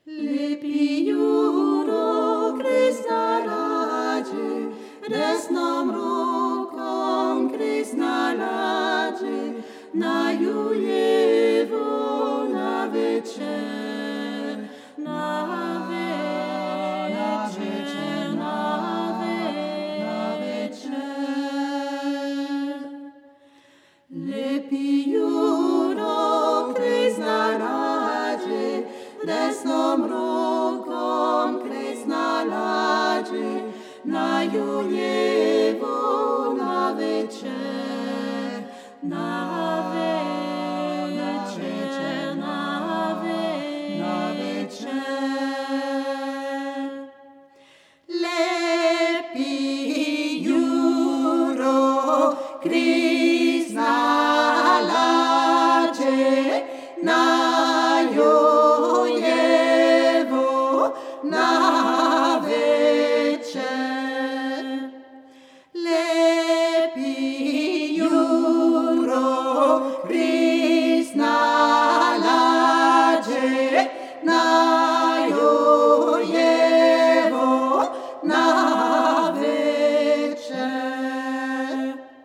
Lepiuro Krishna Raje, desnom rukom Krishna Raje, naju Jevo na večer, na večer, na večer. Lepiuro Krishna Raje, desnom rukom Krishna Raje, naju Jevo na večer, na večer, na večer. Lepiuro Krishna Raje, naju Jevo na večer. Lepiuro Krishna Raje, naju Jevo na večer.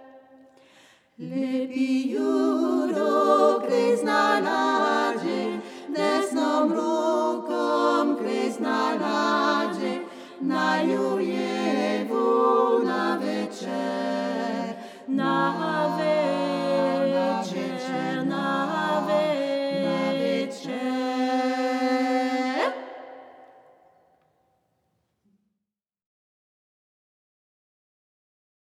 Lepiuro Krishna Raje, desnom rukom Krishna Raje, naju Jevo na večer, na